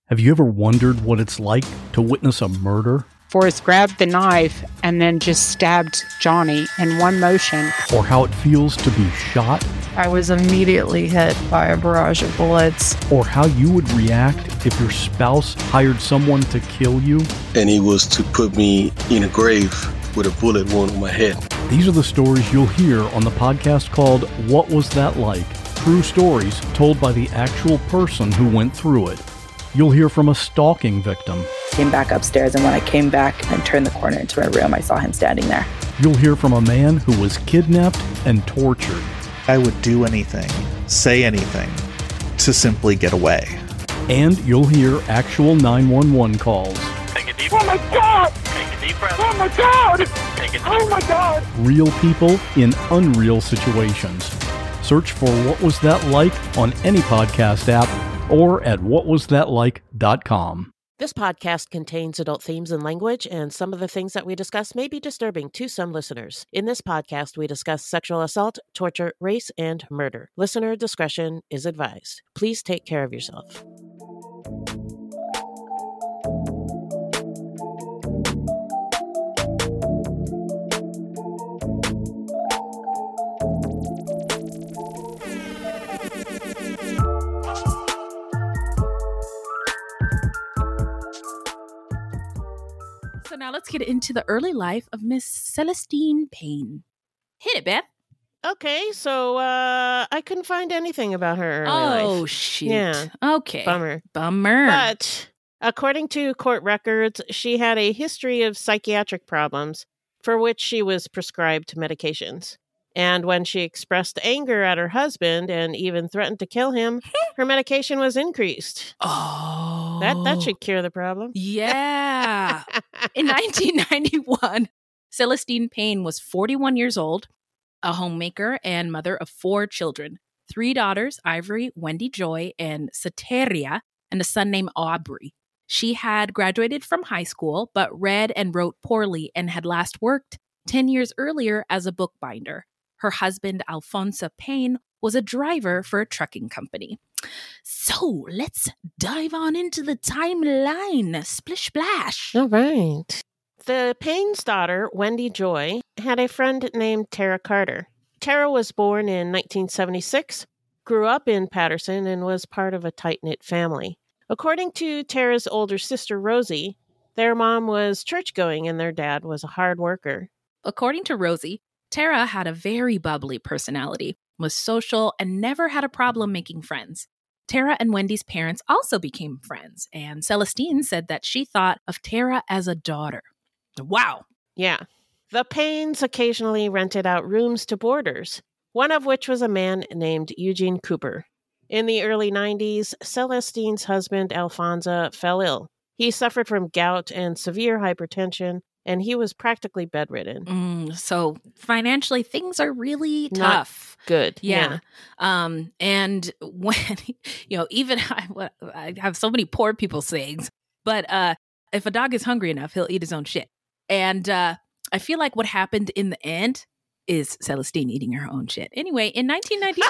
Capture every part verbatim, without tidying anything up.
Have you ever wondered what it's like to witness a murder? Forrest grabbed the knife and then just stabbed Johnny in one motion. Or how it feels to be shot? I was immediately hit by a barrage of bullets. Or how you would react if your spouse hired someone to kill you? And he was to put me in a grave with a bullet wound on my head. These are the stories you'll hear on the podcast called What Was That Like? True stories told by the actual person who went through it. You'll hear from a stalking victim. Came back upstairs, and when I came back and turned the corner into my room, I saw him standing there. You'll hear from a man who was kidnapped and tortured. I would do anything, say anything, to simply get away. And you'll hear actual nine one one calls. Take a deep breath. Oh my God! Take a deep breath. Oh my God! Take a deep Oh my God! Real people in unreal situations. Search for What Was That Like on any podcast app or at what was that like dot com. This podcast contains adult themes and language, and some of the things that we discuss may be disturbing to some listeners. In this podcast, we discuss sexual assault, torture, race, and murder. Listener discretion is advised. Please take care of yourself. So now let's get into the early life of Miss Celestine Payne. Hit it, Beth. Okay, so uh, I couldn't find anything about her early Oh, life. shoot. Yeah. Okay. Bummer. Bummer. But according to court records, she had a history of psychiatric problems for which she was prescribed medications. And when she expressed anger at her husband and even threatened to kill him, her medication was increased. Oh. That that should cure the problem. Yeah. In nineteen ninety-one, Celestine Payne was forty-one years old, a homemaker and mother of four children, three daughters, Ivory, Wendy Joy, and Sateria, and a son named Aubrey. She had graduated from high school, but read and wrote poorly and had last worked ten years earlier as a bookbinder. Her husband, Alfonso Payne, was a driver for a trucking company. So let's dive on into the timeline. Splish splash. All right. The Payne's daughter, Wendy Joy, had a friend named Tara Carter. Tara was born in nineteen seventy-six, grew up in Patterson, and was part of a tight-knit family. According to Tara's older sister, Rosie, their mom was church-going and their dad was a hard worker. According to Rosie, Tara had a very bubbly personality, was social, and never had a problem making friends. Tara and Wendy's parents also became friends, and Celestine said that she thought of Tara as a daughter. Wow. Yeah. The Paynes occasionally rented out rooms to boarders, one of which was a man named Eugene Cooper. In the early nineties, Celestine's husband, Alfonso, fell ill. He suffered from gout and severe hypertension, and he was practically bedridden. Mm, so financially, things are really Not tough. Good. Yeah. yeah. Um, and when, you know, even I, I have so many poor people sayings, but uh, if a dog is hungry enough, he'll eat his own shit. And uh, I feel like what happened in the end is Celestine eating her own shit. Anyway, in nineteen ninety,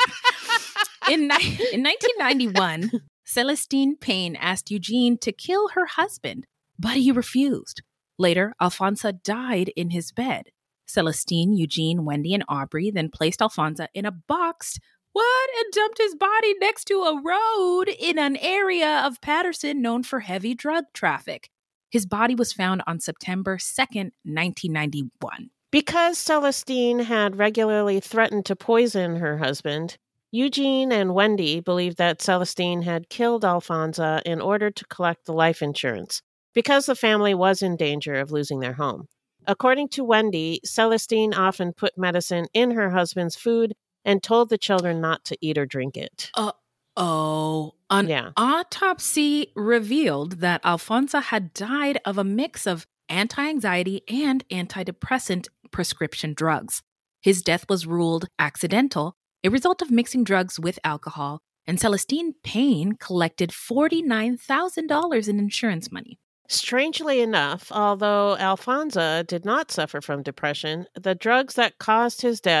in, in nineteen ninety-one, Celestine Payne asked Eugene to kill her husband, but he refused. Later, Alfonso died in his bed. Celestine, Eugene, Wendy, and Aubrey then placed Alfonso in a box, what, and dumped his body next to a road in an area of Patterson known for heavy drug traffic. His body was found on September second, nineteen ninety-one. Because Celestine had regularly threatened to poison her husband, Eugene and Wendy believed that Celestine had killed Alfonso in order to collect the life insurance, because the family was in danger of losing their home. According to Wendy, Celestine often put medicine in her husband's food and told the children not to eat or drink it. Uh, oh, an yeah. autopsy revealed that Alfonso had died of a mix of anti-anxiety and antidepressant prescription drugs. His death was ruled accidental, a result of mixing drugs with alcohol, and Celestine Payne collected forty-nine thousand dollars in insurance money. Strangely enough, although Alfonso did not suffer from depression, the drugs that caused his death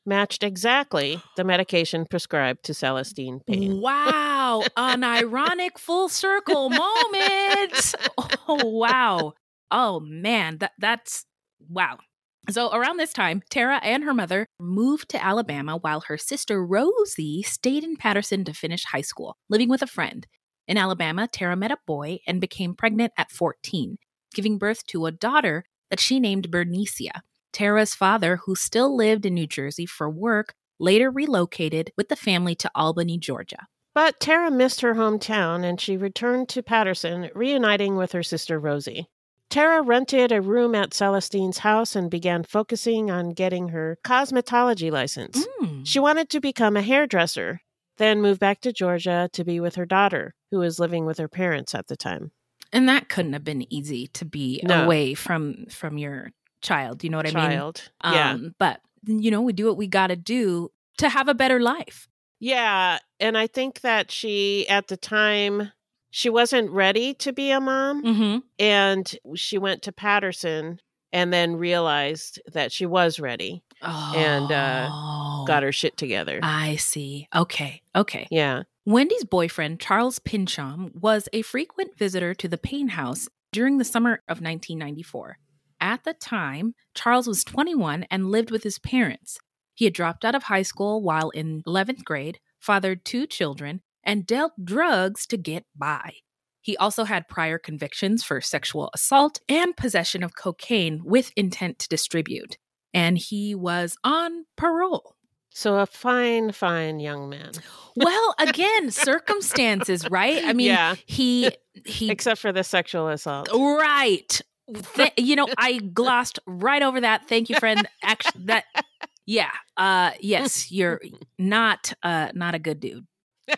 matched exactly the medication prescribed to Celestine Payne. Wow. An ironic full circle moment. Oh, wow. Oh, man. That That's, wow. So around this time, Tara and her mother moved to Alabama while her sister Rosie stayed in Patterson to finish high school, living with a friend. In Alabama, Tara met a boy and became pregnant at fourteen, giving birth to a daughter that she named Bernicia. Tara's father, who still lived in New Jersey for work, later relocated with the family to Albany, Georgia. But Tara missed her hometown and she returned to Patterson, reuniting with her sister Rosie. Tara rented a room at Celestine's house and began focusing on getting her cosmetology license. Mm. She wanted to become a hairdresser, then moved back to Georgia to be with her daughter, who was living with her parents at the time. And that couldn't have been easy to be No. away from from your child. You know what I mean? Child. Yeah. Um, but, you know, we do what we got to do to have a better life. Yeah. And I think that she, at the time, she wasn't ready to be a mom. Mm-hmm. And she went to Patterson and then realized that she was ready. Oh. And, uh, Got her shit together. I see. Okay. Okay. Yeah. Wendy's boyfriend, Charles Pincham, was a frequent visitor to the Payne house during the summer of nineteen ninety-four. At the time, Charles was twenty-one and lived with his parents. He had dropped out of high school while in eleventh grade, fathered two children, and dealt drugs to get by. He also had prior convictions for sexual assault and possession of cocaine with intent to distribute. And he was on parole. So a fine, fine young man. Well, again, circumstances, right? I mean, Yeah. he he Except for the sexual assault. right. Th- you know, I glossed right over that. Thank you, friend. Actually, that yeah. Uh yes, you're not uh not a good dude.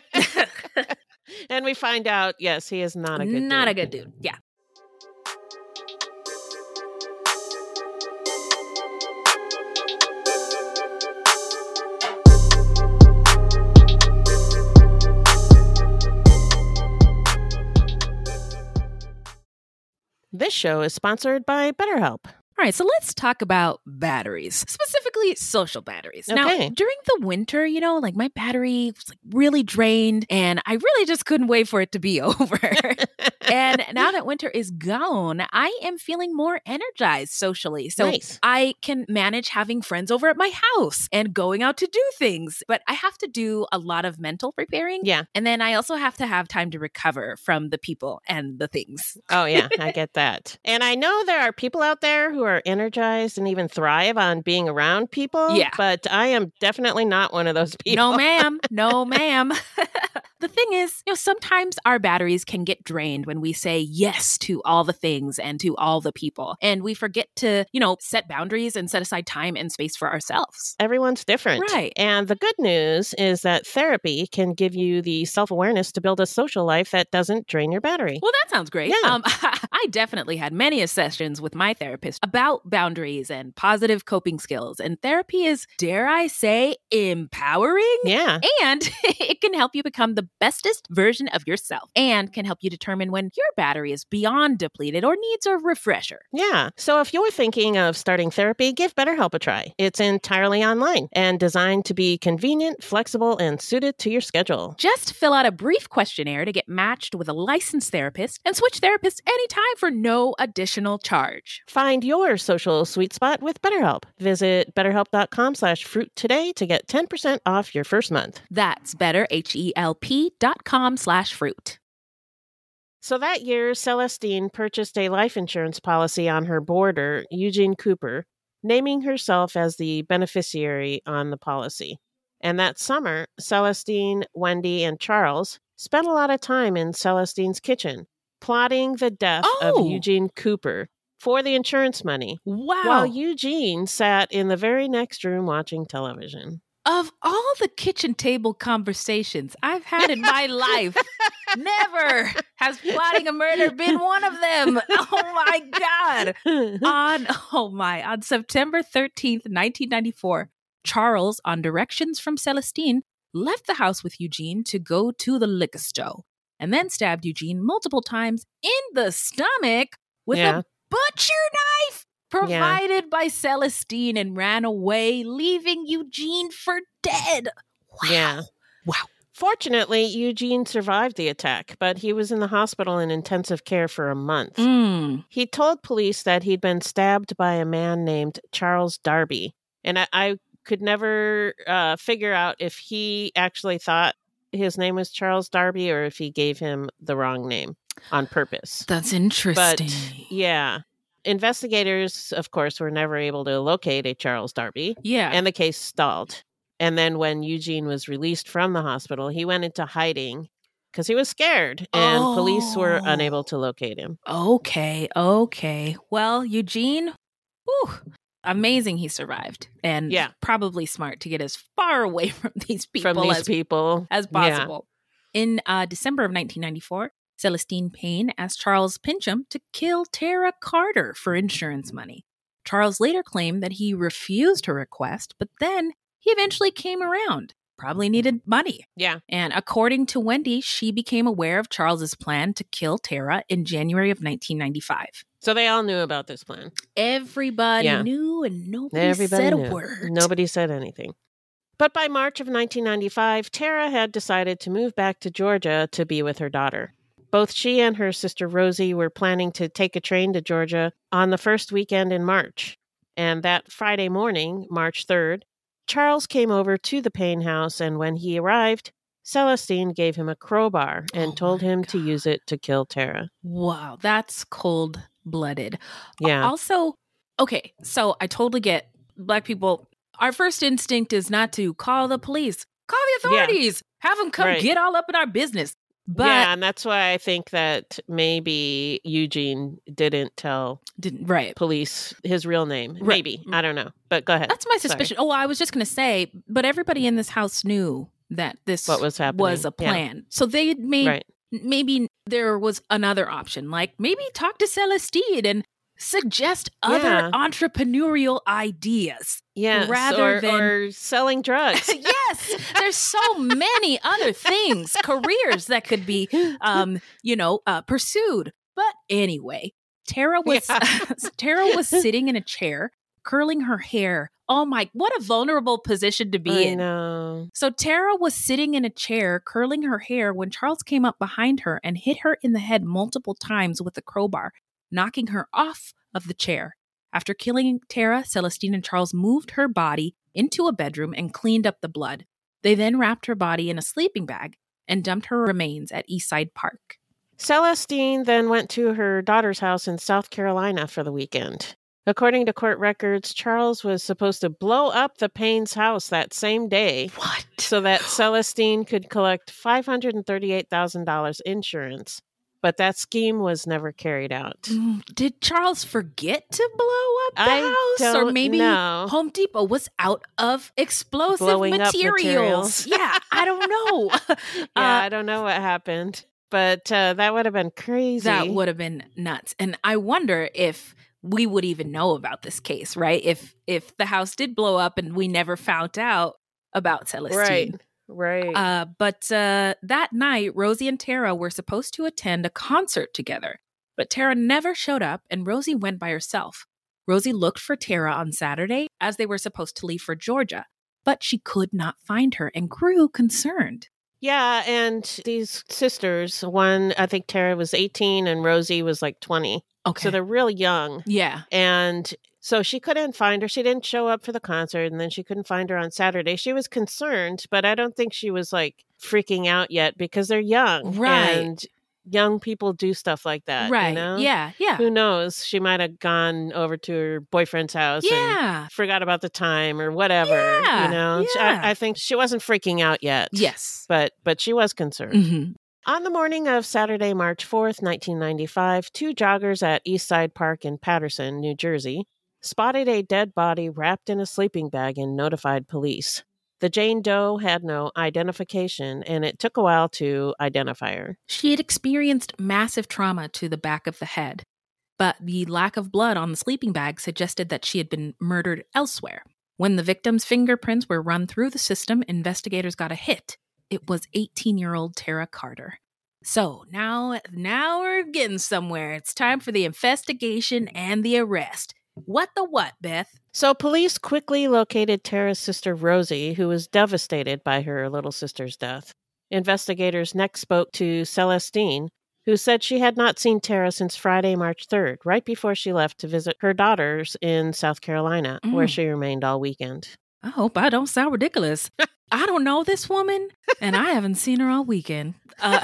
And we find out, yes, he is not a good Not dude. a good dude. Yeah. This show is sponsored by BetterHelp. All right, so let's talk about batteries, specifically social batteries. Now, Okay. during the winter, you know, like my battery was like really drained and I really just couldn't wait for it to be over. And now that winter is gone, I am feeling more energized socially. So Nice. I can manage having friends over at my house and going out to do things. But I have to do a lot of mental preparing. Yeah. And then I also have to have time to recover from the people and the things. Oh, yeah, I get that. And I know there are people out there who are energized and even thrive on being around people. Yeah. But I am definitely not one of those people. No, ma'am. No, ma'am. The thing is, you know, sometimes our batteries can get drained when we say yes to all the things and to all the people. And we forget to, you know, set boundaries and set aside time and space for ourselves. Everyone's different. Right. And the good news is that therapy can give you the self-awareness to build a social life that doesn't drain your battery. Well, that sounds great. Yeah. Um, I definitely had many sessions with my therapist about boundaries and positive coping skills. And therapy is, dare I say, empowering. Yeah. And it can help you become the bestest version of yourself and can help you determine when your battery is beyond depleted or needs a refresher. Yeah. So if you're thinking of starting therapy, give BetterHelp a try. It's entirely online and designed to be convenient, flexible, and suited to your schedule. Just fill out a brief questionnaire to get matched with a licensed therapist and switch therapists anytime for no additional charge. Find your social sweet spot with BetterHelp. Visit betterhelp.com slash fruit today to get ten percent off your first month. That's better, H-E-L-P dot com slash fruit. So that year, Celestine purchased a life insurance policy on her boarder, Eugene Cooper, naming herself as the beneficiary on the policy. And that summer, Celestine, Wendy, and Charles spent a lot of time in Celestine's kitchen, plotting the death Oh. of Eugene Cooper for the insurance money, Wow. while Eugene sat in the very next room watching television. Of all the kitchen table conversations I've had in my life, never has plotting a murder been one of them. Oh my God. On, oh my, on September thirteenth, nineteen ninety-four, Charles, on directions from Celestine, left the house with Eugene to go to the liquor store and then stabbed Eugene multiple times in the stomach with Yeah. a butcher knife. provided by Celestine, and ran away, leaving Eugene for dead. Wow. Yeah. Wow. Fortunately, Eugene survived the attack, but he was in the hospital in intensive care for a month. Mm. He told police that he'd been stabbed by a man named Charles Darby. And I, I could never uh, figure out if he actually thought his name was Charles Darby or if he gave him the wrong name on purpose. That's interesting. But yeah, investigators, of course, were never able to locate a Charles Darby. Yeah. And the case stalled. And then when Eugene was released from the hospital, he went into hiding because he was scared and Oh. police were unable to locate him. Okay, okay. Well, Eugene, whew, amazing he survived. And Yeah. probably smart to get as far away from these people From these as, people. as Yeah. possible. In uh, December of nineteen ninety-four, Celestine Payne asked Charles Pincham to kill Tara Carter for insurance money. Charles later claimed that he refused her request, but then he eventually came around. Probably needed money. Yeah. And according to Wendy, she became aware of Charles's plan to kill Tara in January of nineteen ninety-five. So they all knew about this plan. Everybody Yeah. knew and nobody Everybody said knew. a word. Nobody said anything. But by March of nineteen ninety-five, Tara had decided to move back to Georgia to be with her daughter. Both she and her sister Rosie were planning to take a train to Georgia on the first weekend in March. And that Friday morning, March third, Charles came over to the Payne house, and when he arrived, Celestine gave him a crowbar and Oh told my him to God. use it to kill Tara. Wow, that's cold-blooded. Yeah. Also, okay, so I totally get Black people. Our first instinct is not to call the police, call the Yeah. authorities, have them come Right. get all up in our business. But yeah, and that's why I think that maybe Eugene didn't tell didn't right. police his real name. Right. Maybe. I don't know. But go ahead. That's my Sorry. suspicion. Oh, I was just going to say, but everybody in this house knew that this What was happening. was a Yeah. plan. So they made Right. maybe there was another option, like maybe talk to Celestine and suggest other Yeah. entrepreneurial ideas. Yes. rather or, than- or selling drugs. Yes, there's so many other things, careers that could be, um, you know, uh, pursued. But anyway, Tara was Yeah. Tara was sitting in a chair, curling her hair. Oh my! What a vulnerable position to be I in. know. So Tara was sitting in a chair, curling her hair, when Charles came up behind her and hit her in the head multiple times with a crowbar, knocking her off of the chair. After killing Tara, Celestine and Charles moved her body into a bedroom and cleaned up the blood. They then wrapped her body in a sleeping bag and dumped her remains at Eastside Park. Celestine then went to her daughter's house in South Carolina for the weekend. According to court records, Charles was supposed to blow up the Payne's house that same day What? so that Celestine could collect five hundred thirty-eight thousand dollars insurance. But that scheme was never carried out. Mm, Did Charles forget to blow up the I house? Or don't maybe know. Home Depot was out of explosive Blowing up materials. materials. Yeah, I don't know. Yeah, Uh, I don't know what happened, but uh, that would have been crazy. That would have been nuts. And I wonder if we would even know about this case, right? If if the house did blow up and we never found out about Celestine. Right, right. Uh, but uh, that night, Rosie and Tara were supposed to attend a concert together. But Tara never showed up and Rosie went by herself. Rosie looked for Tara on Saturday as they were supposed to leave for Georgia, but she could not find her and grew concerned. Yeah, and these sisters, one, I think Tara was eighteen and Rosie was like twenty. Okay. So they're real young. yeah. And so she couldn't find her. She didn't show up for the concert, and then she couldn't find her on Saturday. She was concerned, but I don't think she was like freaking out yet because they're young. Right. And young people do stuff like that. right. You know? Yeah. Yeah. Who knows? She might have gone over to her boyfriend's house and Yeah. forgot about the time or whatever. Yeah, You know, She- yeah. I, I think she wasn't freaking out yet. Yes. But but she was concerned. Mhm. On the morning of Saturday, March fourth, nineteen ninety-five, two joggers at Eastside Park in Paterson, New Jersey, spotted a dead body wrapped in a sleeping bag and notified police. The Jane Doe had no identification, and it took a while to identify her. She had experienced massive trauma to the back of the head, but the lack of blood on the sleeping bag suggested that she had been murdered elsewhere. When the victim's fingerprints were run through the system, investigators got a hit. It was eighteen-year-old Tara Carter. So now, now we're getting somewhere. It's time for the investigation and the arrest. What the what, Beth? So police quickly located Tara's sister Rosie, who was devastated by her little sister's death. Investigators next spoke to Celestine, who said she had not seen Tara since Friday, March third, right before she left to visit her daughters in South Carolina, Mm. where she remained all weekend. I hope I don't sound ridiculous. I don't know this woman, and I haven't seen her all weekend. Uh,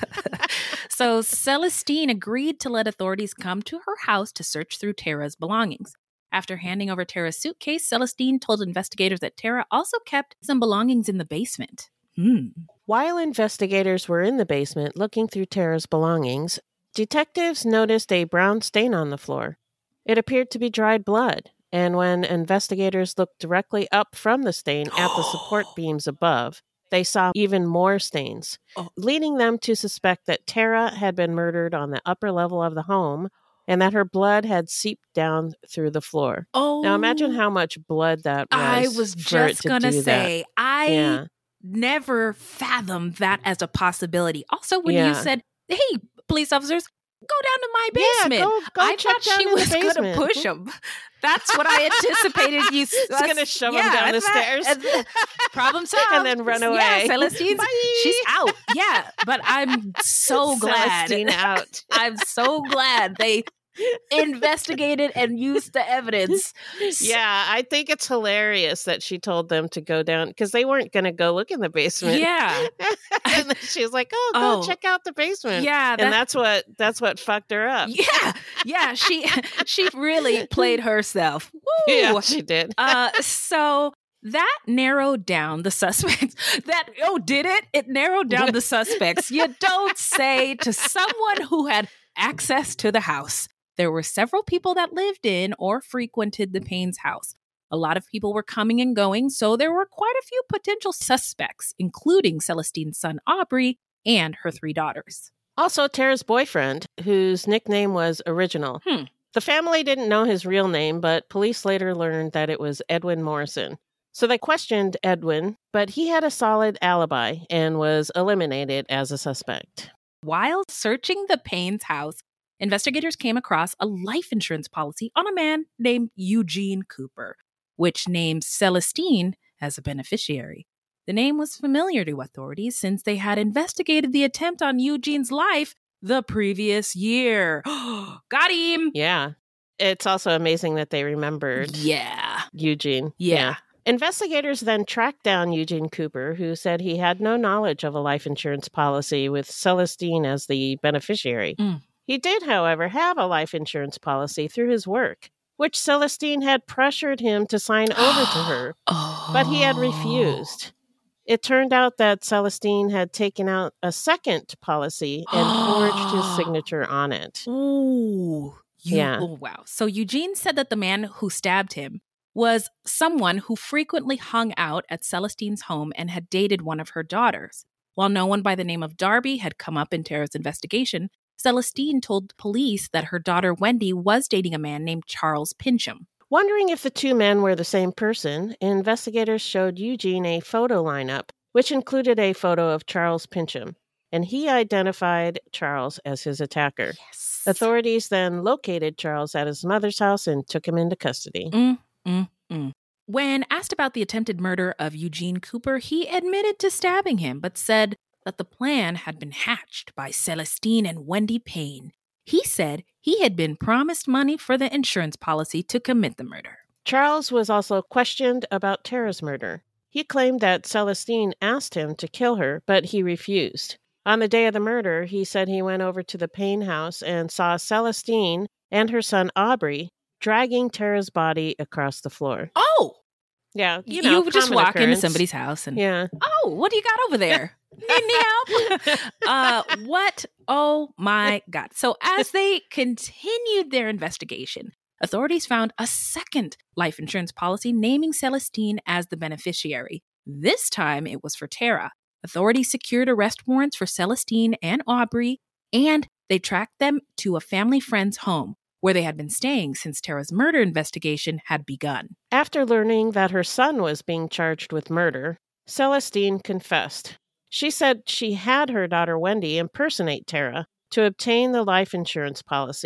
so Celestine agreed to let authorities come to her house to search through Tara's belongings. After handing over Tara's suitcase, Celestine told investigators that Tara also kept some belongings in the basement. Hmm. While investigators were in the basement looking through Tara's belongings, detectives noticed a brown stain on the floor. It appeared to be dried blood, and when investigators looked directly up from the stain at the support beams above, they saw even more stains, Oh. leading them to suspect that Tara had been murdered on the upper level of the home and that her blood had seeped down through the floor. Oh, Now imagine how much blood that was. I was for it just to going to do say, that. I Yeah. never fathomed that as a possibility. Also, when you Yeah. said, hey, police officers, go down to my Yeah, basement. go- go I check thought down she in the was going to basement. push them. That's what I anticipated you. It's gonna shove 'em yeah, down the that- stairs. and then- problem solved. And then run Yeah, away. Celestine's, Bye. she's out. Yeah, but I'm so glad. Celestine out. I'm so glad they investigated and used the evidence. Yeah, I think it's hilarious that she told them to go down because they weren't going to go look in the basement. Yeah. And then she was like, "Oh, go Oh. check out the basement." Yeah, that- and that's what that's what fucked her up. Yeah, yeah, she she really played herself. Woo! Yeah, she did. Uh, so that narrowed down the suspects. That oh, did it? It narrowed down the suspects. You don't say to someone who had access to the house. There were several people that lived in or frequented the Payne's house. A lot of people were coming and going, so there were quite a few potential suspects, including Celestine's son Aubrey and her three daughters. Also, Tara's boyfriend, whose nickname was Original. Hmm. The family didn't know his real name, but police later learned that it was Edwin Morrison. So they questioned Edwin, but he had a solid alibi and was eliminated as a suspect. While searching the Payne's house, investigators came across a life insurance policy on a man named Eugene Cooper, which named Celestine as a beneficiary. The name was familiar to authorities since they had investigated the attempt on Eugene's life the previous year. Got him! Yeah. It's also amazing that they remembered Yeah. Eugene. Yeah. Investigators then tracked down Eugene Cooper, who said he had no knowledge of a life insurance policy with Celestine as the beneficiary. Mm. He did, however, have a life insurance policy through his work, which Celestine had pressured him to sign over to her, Oh. but he had refused. It turned out that Celestine had taken out a second policy and forged his signature on it. Ooh. You, Yeah. Oh, wow. So Eugene said that the man who stabbed him was someone who frequently hung out at Celestine's home and had dated one of her daughters. While no one by the name of Darby had come up in Tara's investigation, Celestine told police that her daughter Wendy was dating a man named Charles Pincham. Wondering if the two men were the same person, investigators showed Eugene a photo lineup, which included a photo of Charles Pincham, and he identified Charles as his attacker. Yes. Authorities then located Charles at his mother's house and took him into custody. Mm, mm, mm. When asked about the attempted murder of Eugene Cooper, he admitted to stabbing him, but said that the plan had been hatched by Celestine and Wendy Payne. He said he had been promised money for the insurance policy to commit the murder. Charles was also questioned about Tara's murder. He claimed that Celestine asked him to kill her, but he refused. On the day of the murder, he said he went over to the Payne house and saw Celestine and her son Aubrey dragging Tara's body across the floor. Oh! Yeah, you You, know, just common walk into occurrence. somebody's house and, Yeah. oh, what do you got over there? Need any help? uh, what? Oh my God. So as they continued their investigation, authorities found a second life insurance policy naming Celestine as the beneficiary. This time it was for Tara. Authorities secured arrest warrants for Celestine and Aubrey, and they tracked them to a family friend's home, where they had been staying since Tara's murder investigation had begun. After learning that her son was being charged with murder, Celestine confessed. She said she had her daughter Wendy impersonate Tara to obtain the life insurance policy,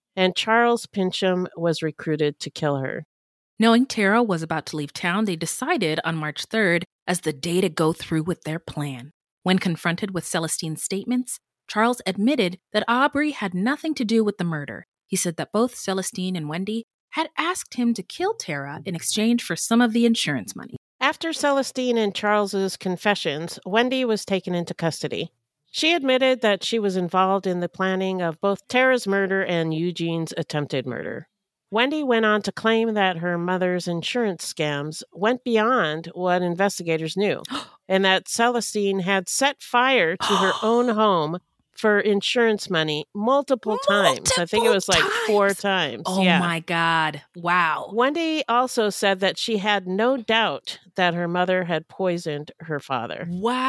and Charles Pincham was recruited to kill her. Knowing Tara was about to leave town, they decided on March third as the day to go through with their plan. When confronted with Celestine's statements, Charles admitted that Aubrey had nothing to do with the murder. He said that both Celestine and Wendy had asked him to kill Tara in exchange for some of the insurance money. After Celestine and Charles's confessions, Wendy was taken into custody. She admitted that she was involved in the planning of both Tara's murder and Eugene's attempted murder. Wendy went on to claim that her mother's insurance scams went beyond what investigators knew, and that Celestine had set fire to her own home for insurance money multiple, multiple times. I think it was like times. four times. Oh yeah. my God. Wow. Wendy also said that she had no doubt that her mother had poisoned her father.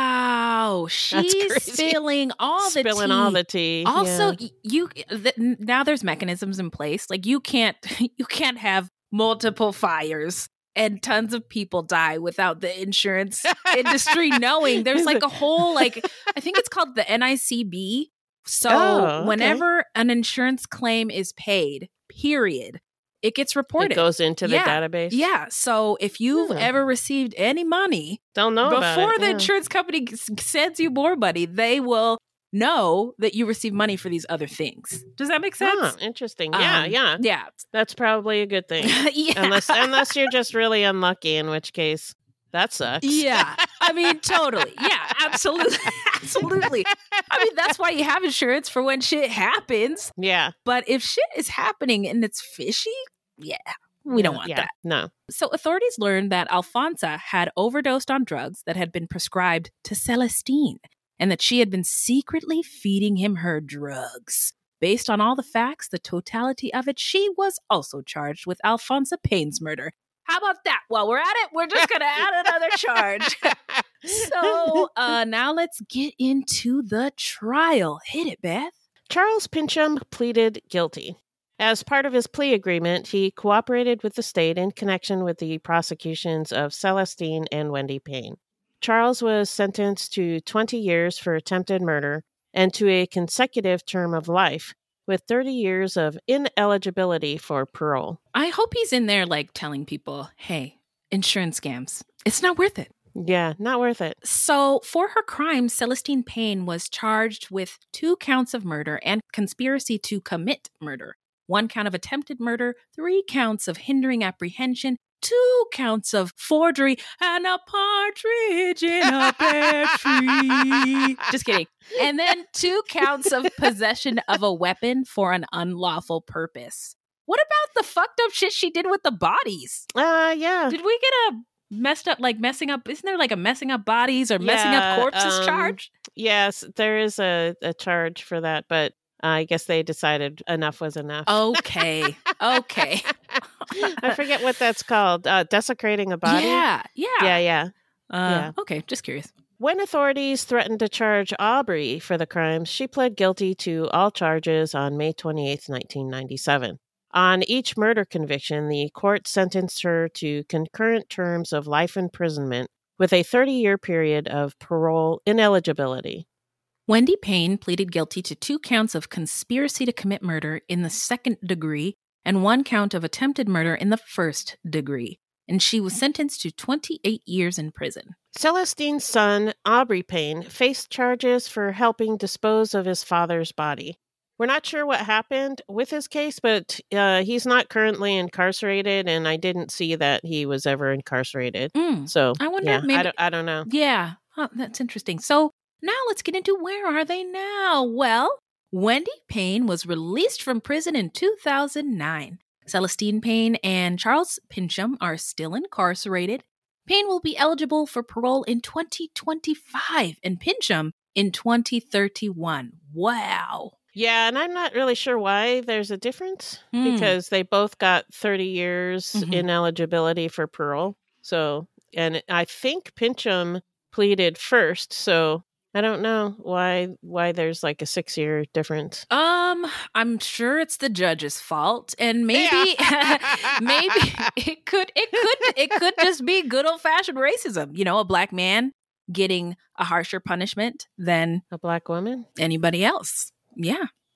Wow. She's spilling all the spilling tea. all the tea. Also, yeah. you th- now there's mechanisms in place. Like you can't you can't have multiple fires and tons of people die without the insurance industry knowing. There's like a whole, like, I think it's called the N I C B. So oh, okay. whenever an insurance claim is paid, period, it gets reported. It goes into the yeah. database? Yeah. So if you've hmm. ever received any money, don't know about before it. the yeah. insurance company sends you more money, they will know that you receive money for these other things. Does that make sense? Oh, interesting. Yeah, um, yeah. Yeah. That's probably a good thing. yeah. Unless unless you're just really unlucky, in which case that sucks. Yeah. I mean, totally. Yeah, absolutely. absolutely. I mean, that's why you have insurance, for when shit happens. Yeah. But if shit is happening and it's fishy, yeah, we don't want yeah, that. No. So authorities learned that Alfonso had overdosed on drugs that had been prescribed to Celestine, and that she had been secretly feeding him her drugs. Based on all the facts, the totality of it, she was also charged with Alfonso Payne's murder. How about that? While we're at it, we're just going to add another charge. So uh, now let's get into the trial. Hit it, Beth. Charles Pincham pleaded guilty. As part of his plea agreement, he cooperated with the state in connection with the prosecutions of Celestine and Wendy Payne. Charles was sentenced to twenty years for attempted murder and to a consecutive term of life, with thirty years of ineligibility for parole. I hope he's in there, like, telling people, hey, insurance scams, it's not worth it. Yeah, not worth it. So for her crimes, Celestine Payne was charged with two counts of murder and conspiracy to commit murder, one count of attempted murder, three counts of hindering apprehension, two counts of forgery, and a partridge in a pear tree. Just kidding. And then two counts of possession of a weapon for an unlawful purpose. What about the fucked up shit she did with the bodies? Uh, yeah. Did we get a messed up, like messing up, isn't there like a messing up bodies or messing Yeah, up corpses um, charge? Yes, there is a, a charge for that, but uh, I guess they decided enough was enough. Okay. Okay. I forget what that's called. Uh, desecrating a body? Yeah. Yeah. Yeah, yeah. Uh, yeah. Okay. Just curious. When authorities threatened to charge Aubrey for the crimes, she pled guilty to all charges on May twenty-eighth, nineteen ninety-seven. On each murder conviction, the court sentenced her to concurrent terms of life imprisonment with a thirty-year period of parole ineligibility. Wendy Payne pleaded guilty to two counts of conspiracy to commit murder in the second degree and one count of attempted murder in the first degree, and she was sentenced to twenty-eight years in prison. Celestine's son, Aubrey Payne, faced charges for helping dispose of his father's body. We're not sure what happened with his case, but uh, he's not currently incarcerated, and I didn't see that he was ever incarcerated. Mm, so I wonder yeah, if maybe... I don't, I don't know. Yeah, oh, that's interesting. So now let's get into where are they now? Well, Wendy Payne was released from prison in two thousand nine. Celestine Payne and Charles Pincham are still incarcerated. Payne will be eligible for parole in twenty twenty-five and Pincham in twenty thirty-one. Wow. Yeah, and I'm not really sure why there's a difference Mm. because they both got thirty years Mhm. ineligibility for parole. So, and I think Pincham pleaded first, so I don't know why why there's like a six year difference. Um, I'm sure it's the judge's fault, and maybe, maybe it could, it could, it could just be good old fashioned racism. You know, a black man getting a harsher punishment than A black woman? anybody else. Yeah,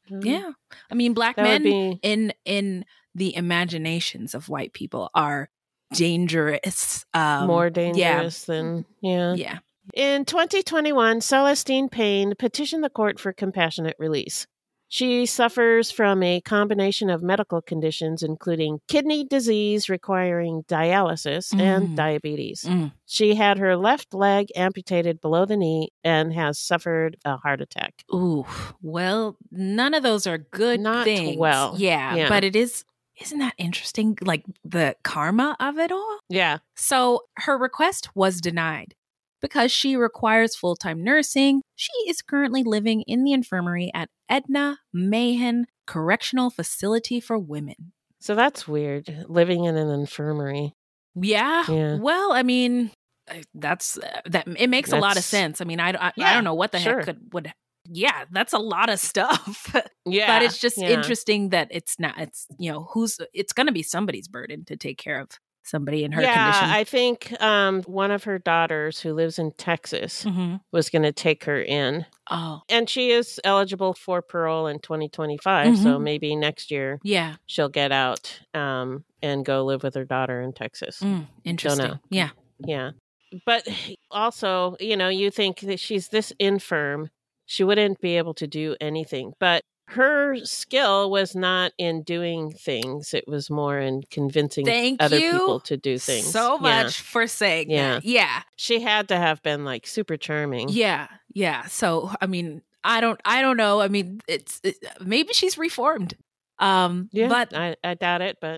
Yeah. I mean, black That men would be- in in the imaginations of white people are dangerous. Um, more yeah. dangerous than, yeah. Yeah. In twenty twenty-one, Celestine Payne petitioned the court for compassionate release. She suffers from a combination of medical conditions, including kidney disease requiring dialysis Mm. and diabetes. Mm. She had her left leg amputated below the knee and has suffered a heart attack. Ooh. Well, none of those are good Not things. well. Yeah, Yeah. but it is. Isn't that interesting? Like the karma of it all. Yeah. So her request was denied. Because she requires full-time nursing, she is currently living in the infirmary at Edna Mahan Correctional Facility for Women. So that's weird, living in an infirmary. Yeah. Yeah. Well, I mean, uh, that's uh, that. It makes a lot of That's- sense. I mean, I, I, I Yeah, don't know what the sure. heck could would. Yeah, that's a lot of stuff. Yeah. But it's just yeah. interesting that it's not. It's you know who's. It's going to be somebody's burden to take care of somebody in her yeah, condition. I think um, one of her daughters who lives in Texas Mhm. was going to take her in. Oh, And she is eligible for parole in twenty twenty-five. So Mhm. maybe next year yeah. she'll get out um, and go live with her daughter in Texas. Mm, interesting. know. Yeah. Yeah. But also, you know, you think that she's this infirm, she wouldn't be able to do anything. But her skill was not in doing things, it was more in convincing Thank other you people to do things. So Yeah. much for saying Yeah. that. Yeah. She had to have been like super charming. Yeah. Yeah. So, I mean, I don't, I don't know. I mean, it's, it, maybe she's reformed. Um, Yeah, but I, I doubt it, but.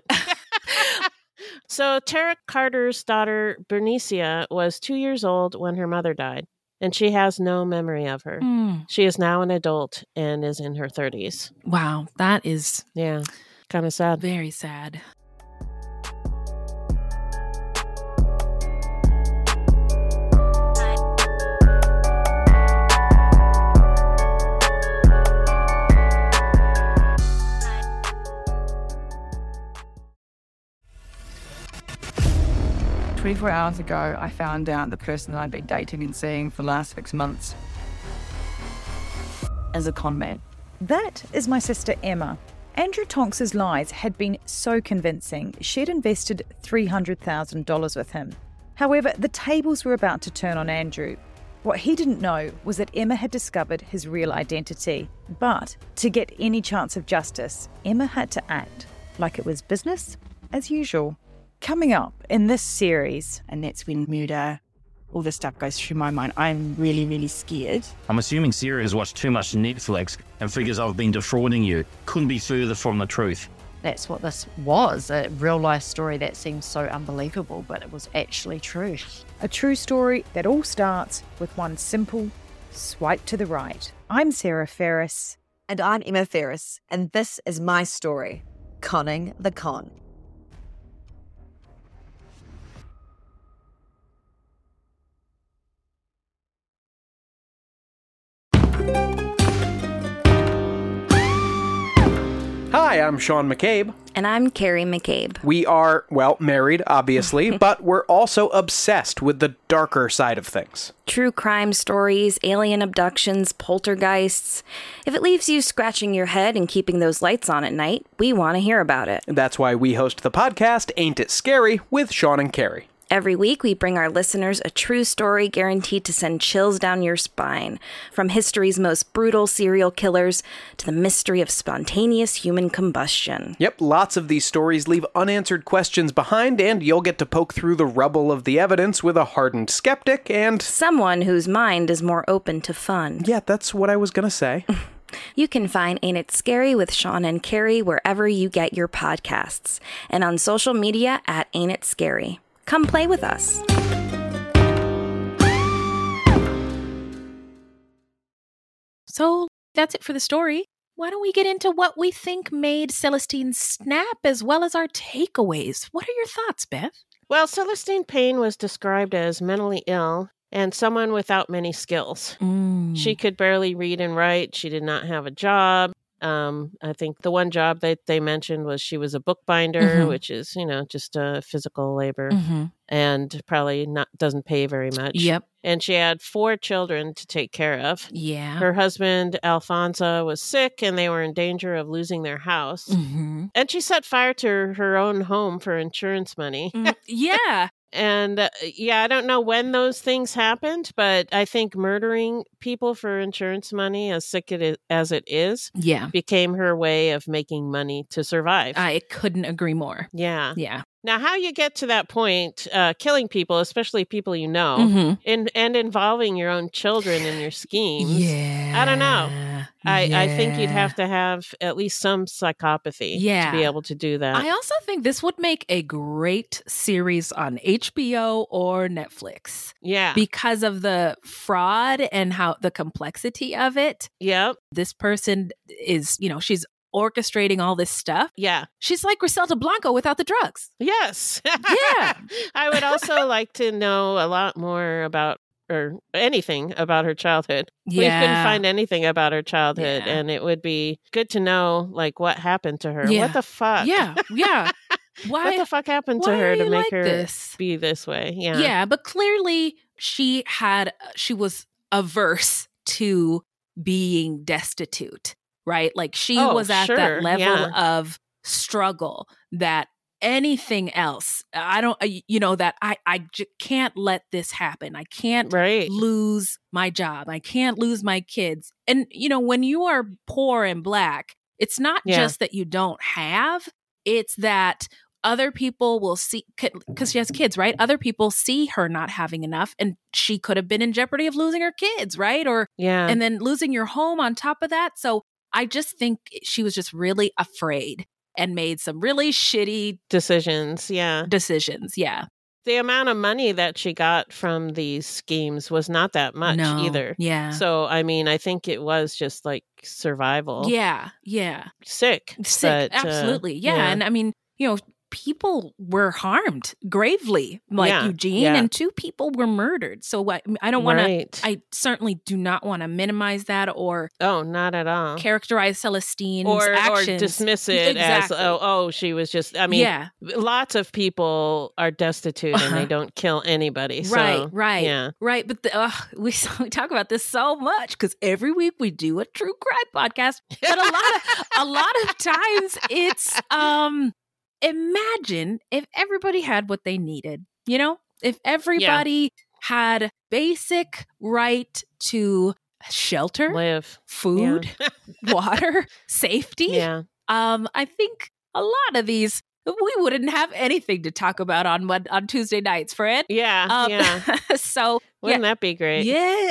So Tara Carter's daughter, Bernicia, was two years old when her mother died, and she has no memory of her. Mm, She is now an adult and is in her thirties. wow, that is Yeah, kind of sad. very sad. twenty-four hours ago, I found out the person that I'd been dating and seeing for the last six months is a con man. That is my sister Emma. Andrew Tonks's lies had been so convincing, she'd invested three hundred thousand dollars with him. However, the tables were about to turn on Andrew. What he didn't know was that Emma had discovered his real identity. But to get any chance of justice, Emma had to act like it was business as usual. Coming up in this series, And that's when murder, all this stuff goes through my mind. I'm really, really scared. I'm assuming Sarah has watched too much Netflix and figures I've been defrauding you. Couldn't be further from the truth. That's what this was, a real life story that seems so unbelievable, but it was actually true. a true story that all starts with one simple swipe to the right. I'm Sarah Ferris. And I'm Emma Ferris, and this is my story, Conning the Con. Hi, I'm Sean McCabe. And I'm Carrie McCabe. We are, well, married, obviously, but we're also obsessed with the darker side of things. True crime stories, alien abductions, poltergeists. If it leaves you scratching your head and keeping those lights on at night, we want to hear about it. That's why we host the podcast Ain't It Scary with Sean and Carrie. Every week, we bring our listeners a true story guaranteed to send chills down your spine. From history's most brutal serial killers to the mystery of spontaneous human combustion. Yep, lots of these stories leave unanswered questions behind, and you'll get to poke through the rubble of the evidence with a hardened skeptic and... someone whose mind is more open to fun. Yeah, that's what I was gonna say. You can find Ain't It Scary with Sean and Carrie wherever you get your podcasts. And on social media at Ain't It Scary. Come play with us. So that's it for the story. Why don't we get into what we think made Celestine snap as well as our takeaways? What are your thoughts, Beth? Well, Celestine Payne was described as mentally ill and someone without many skills. Mm. She could barely read and write. She did not have a job. Um, I think the one job that they mentioned was she was a bookbinder, Mhm. which is, you know, just uh, physical labor Mhm. and probably not doesn't pay very much. Yep. And she had four children to take care of. Yeah. Her husband, Alfonso, was sick and they were in danger of losing their house. Mhm. And she set fire to her own home for insurance money. Mm, yeah. And uh, yeah, I don't know when those things happened, but I think murdering people for insurance money, as sick it is, as it is, Yeah. became her way of making money to survive. I couldn't agree more. yeah. Yeah. Now, how you get to that point, uh, killing people, especially people you know, Mhm. in, and involving your own children in your schemes, Yeah. I don't know. I, I think you'd Yeah. have to have at least some psychopathy Yeah. to be able to do that. I also think this would make a great series on H B O or Netflix. Yeah. Because of the fraud and how the complexity of it. Yep. This person is, you know, she's orchestrating all this stuff. Yeah. She's like Griselda Blanco without the drugs. Yes. Yeah. I would also like to know a lot more about or anything about her childhood. We Yeah. couldn't find anything about her childhood, Yeah. and it would be good to know like what happened to her. Yeah. What the fuck? Yeah. Yeah. Why? What the fuck happened to why her are to you make like her this? be this way? Yeah. Yeah, but clearly she had she was averse to being destitute, right? Like she Oh, was at sure, that level yeah. of struggle that anything else, I don't, uh, you know, that I I j- can't let this happen. I can't Right. lose my job. I can't lose my kids. And you know, when you are poor and black, it's not Yeah. just that you don't have, it's that other people will see, because she has kids, right? Other people see her not having enough, and she could have been in jeopardy of losing her kids, right? Or, Yeah. and then losing your home on top of that. So I just think she was just really afraid and made some really shitty Decisions. Yeah. decisions. Yeah. The amount of money that she got from these schemes was not that much No. either. Yeah. So, I mean, I think it was just like survival. Yeah. Yeah. Sick. Sick. but, uh, Absolutely. yeah. And I mean, you know, people were harmed gravely, like Yeah, Eugene, yeah. and two people were murdered. So I, I don't want Right. to, I certainly do not want to minimize that or Oh, not at all. characterize Celestine's Or, or actions. dismiss it Exactly. as, oh, oh, she was just, I mean, Yeah. lots of people are destitute and they Uh-huh. don't kill anybody. Right, so, right, Yeah. right. But the, ugh, we we talk about this so much because every week we do a true crime podcast. But a lot of a lot of times it's um, imagine if everybody had what they needed. You know, if everybody had basic right to shelter, Live. food, water, safety. Yeah. Um, I think a lot of these. We wouldn't have anything to talk about on Mon- on Tuesday nights, Fred. Yeah. Um, yeah. so Wouldn't yeah, that be great? yeah.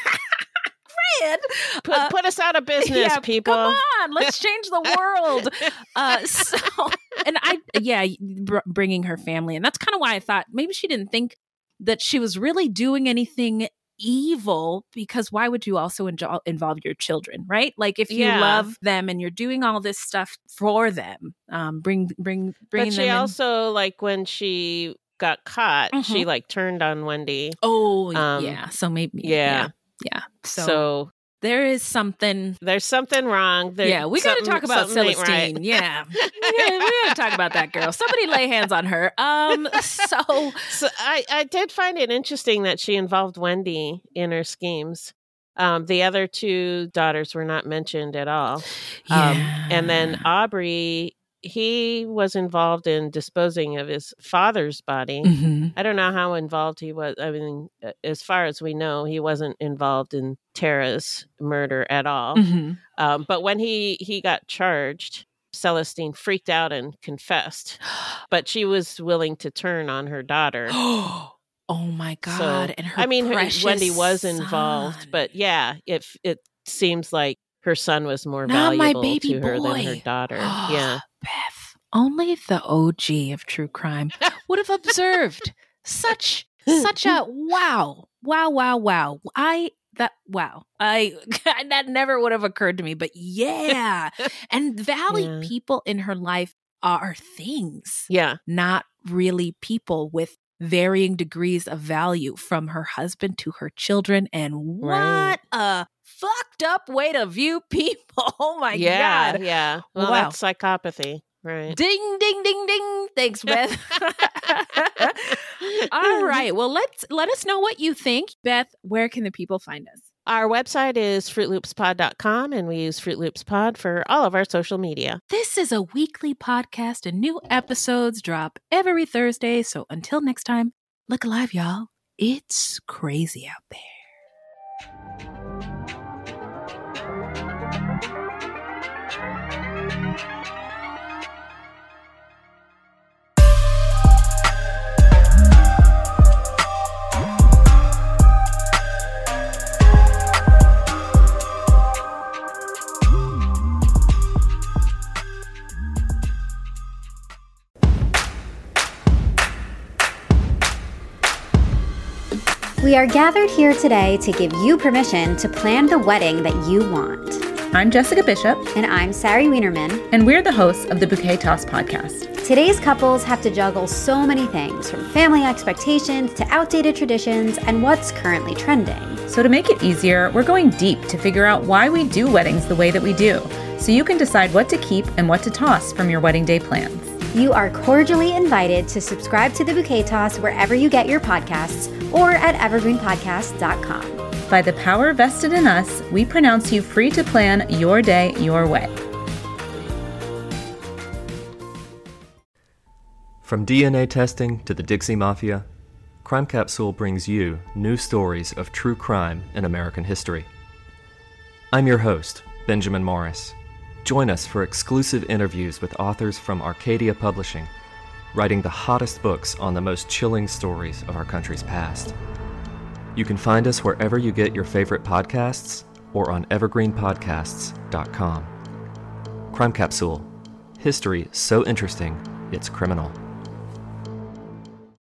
Fred, Put, uh, put us out of business, yeah, people. Come on, let's change the world. Uh, so, and I, yeah, br- bringing her family, and that's kind of why I thought maybe she didn't think that she was really doing anything evil, because why would you also injo- involve your children, right? Like if you Yeah. love them and you're doing all this stuff for them, um, bring bring bring But them she in. also, like, when she got caught, she, Mhm. like, turned on Wendy. Oh, Um, yeah. So maybe, yeah. yeah, yeah. So, So, there is something. there's something wrong. There, Yeah, we got to something- talk about something ain't Celestine. right. Yeah, yeah, we got to talk about that girl. Somebody lay hands on her. Um, so So I, I did find it interesting that she involved Wendy in her schemes. Um, the other two daughters were not mentioned at all. Um, and then Aubrey, he was involved in disposing of his father's body. Mhm. I don't know how involved he was. I mean, as far as we know, he wasn't involved in Tara's murder at all. Mhm. Um, but when he, he got charged, Celestine freaked out and confessed, but she was willing to turn on her daughter. oh my God! So, and her I mean, her, precious Wendy was involved, son. but yeah, it it seems like her son was more Not my valuable baby to her than her boy. daughter. Yeah, Beth, only the O G of true crime would have observed such such a wow, wow, wow, wow. I that wow, I that never would have occurred to me. But yeah, and Valley Yeah. people in her life are things, yeah, not really people with varying degrees of value, from her husband to her children. And what Right. a fucked up way to view people. Oh my yeah, God. Yeah. Well, wow. That's psychopathy. Right. Ding, ding, ding, ding. Thanks, Beth. All right. Well, let's let us know what you think. Beth, where can the people find us? Our website is fruit loops pod dot com, and we use Fruit Loops Pod for all of our social media. This is a weekly podcast, and new episodes drop every Thursday. So until next time, look alive, y'all. It's crazy out there. We are gathered here today to give you permission to plan the wedding that you want. I'm Jessica Bishop. And I'm Sari Wienerman. And we're the hosts of the Bouquet Toss podcast. Today's couples have to juggle so many things, from family expectations to outdated traditions and what's currently trending. So to make it easier, we're going deep to figure out why we do weddings the way that we do, so you can decide what to keep and what to toss from your wedding day plans. You are cordially invited to subscribe to the Bouquet Toss wherever you get your podcasts or at evergreen podcast dot com. By the power vested in us, we pronounce you free to plan your day your way. From D N A testing to the Dixie Mafia, Crime Capsule brings you new stories of true crime in American history. I'm your host, Benjamin Morris. Join us for exclusive interviews with authors from Arcadia Publishing, writing the hottest books on the most chilling stories of our country's past. You can find us wherever you get your favorite podcasts or on evergreen podcasts dot com. Crime Capsule. History so interesting, it's criminal.